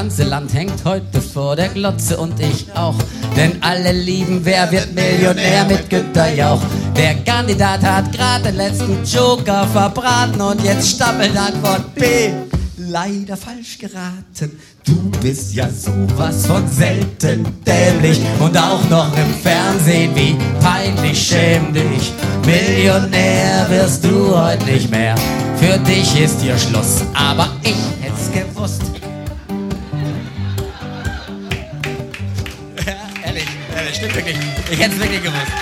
ganze Land hängt heute vor der Glotze und ich auch. Denn alle lieben, wer wird Millionär mit Günter Jauch. Der Kandidat hat gerade den letzten Joker verbraten und jetzt stammelt Antwort B. Leider falsch geraten. Du bist ja sowas von selten dämlich und auch noch im Fernsehen, wie peinlich, schäm dich. Millionär wirst du heute nicht mehr. Für dich ist hier Schluss, aber ich hätt's gewusst. Ja, ehrlich, stimmt wirklich. Ich hätt's wirklich gewusst.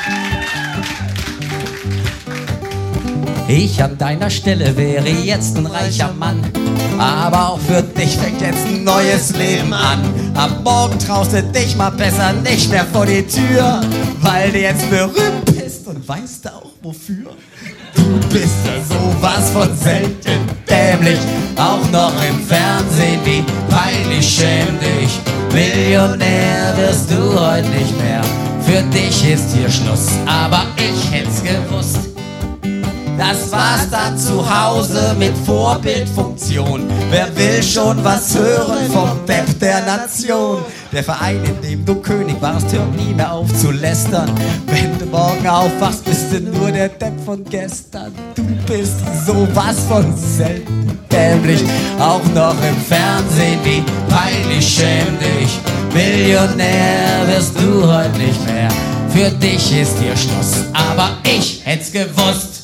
Ich an deiner Stelle wäre jetzt ein reicher Mann, aber auch für dich fängt jetzt ein neues Leben an. Ab morgen traust du dich mal besser nicht mehr vor die Tür, weil du jetzt berühmt bist und weißt auch wofür. Du bist ja sowas von selten dämlich, auch noch im Fernsehen, wie peinlich, schäm dich. Millionär wirst du heute nicht mehr, für dich ist hier Schluss, aber ich hätt's gewusst. Das war's dann zu Hause mit Vorbildfunktion. Wer will schon was hören vom Depp der Nation? Der Verein, in dem du König warst, hört nie mehr auf zu lästern. Wenn du morgen aufwachst, bist du nur der Depp von gestern. Du bist sowas von selten dämlich, auch noch im Fernsehen, wie peinlich, schäm dich. Millionär wirst du heute nicht mehr, für dich ist hier Schluss, aber ich hätt's gewusst.